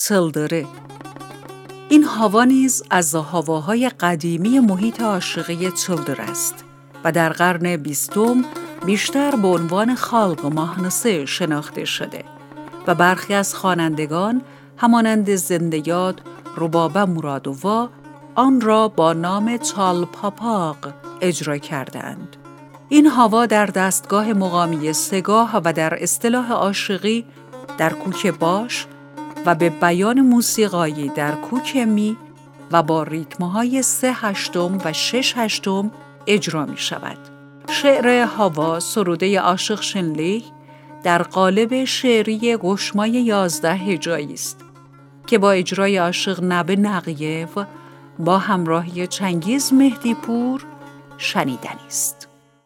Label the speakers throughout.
Speaker 1: چلدره. این هوا نیز از هواهای قدیمی محیط عاشقی چلدر است و در قرن 20 بیشتر به عنوان خالق ماهنسه شناخته شده و برخی از خوانندگان همانند زنده‌یاد ربابه مرادووا آن را با نام چالپاپاق اجرا کردند. این هوا در دستگاه مقامی سگاه و در اصطلاح عاشقی در کوک باش و به بیان موسیقایی در کوک می و با ریتم‌های 3/8 و 6/8 اجرا می شود. شعر هوا سروده عاشق شنلیه در قالب شعری گشمای 11 هجایی است که با اجرای عاشق نبه نقیه و با همراهی چنگیز مهدی پور شنیدنی است.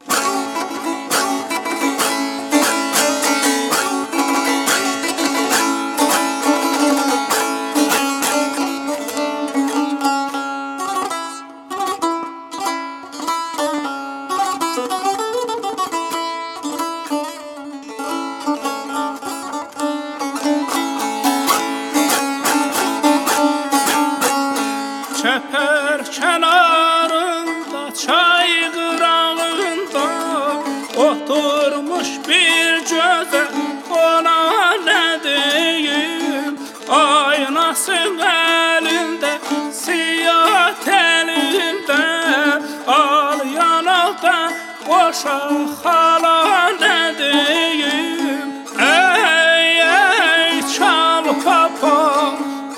Speaker 2: Çeper kenarında, çay qırağında oturmuş bir gözəl, ona nə deyim? Aynasın əlində, siyah telində, al yanaqda qoşa xala nə deyim? Ey, ey, çal papam,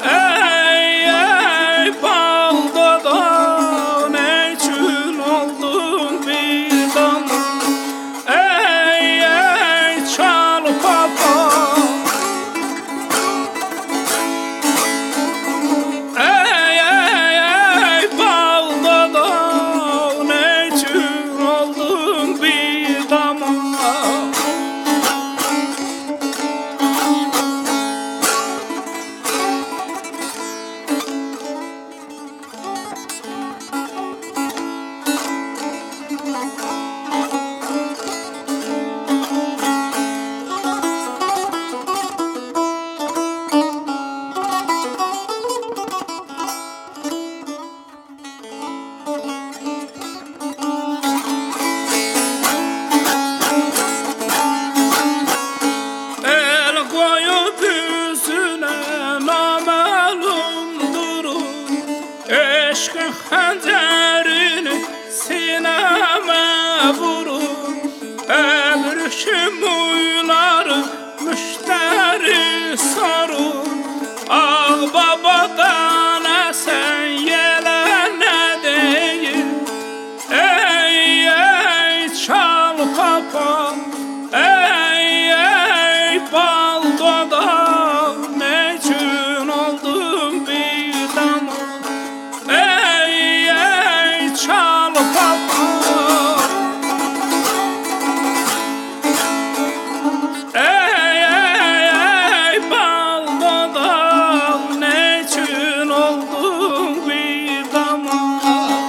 Speaker 2: eşqin xəncərini sinəmə vurur, əbrişim uyları müştəri sarur, ağ babadan əsən yelə nə deyim? Ey, ey, çal papam, ey, ey, bal dodam, nə üçün oldun bir damam? Çal papam, ey, ey, ey, bal dodam, ne üçün oldun bir damam?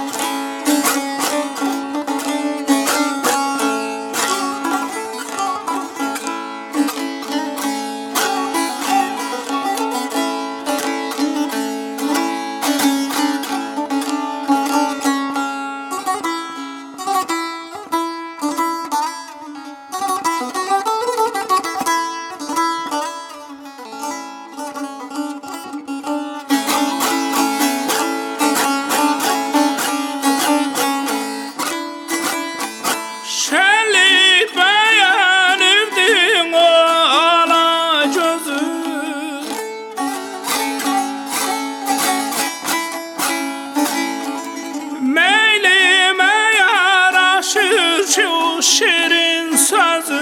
Speaker 2: Şu şirin sözü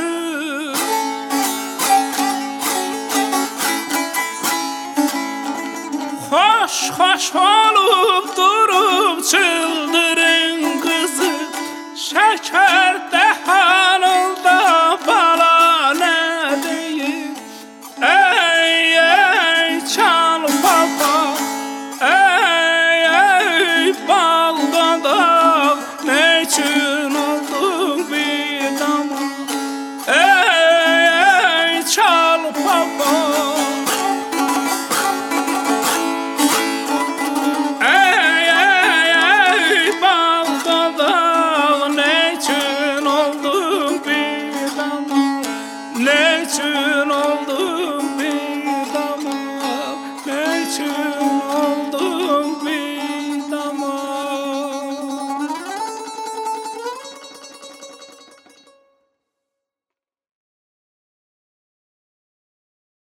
Speaker 2: hoş hoş olup durup çıldırın kızı, şeker daha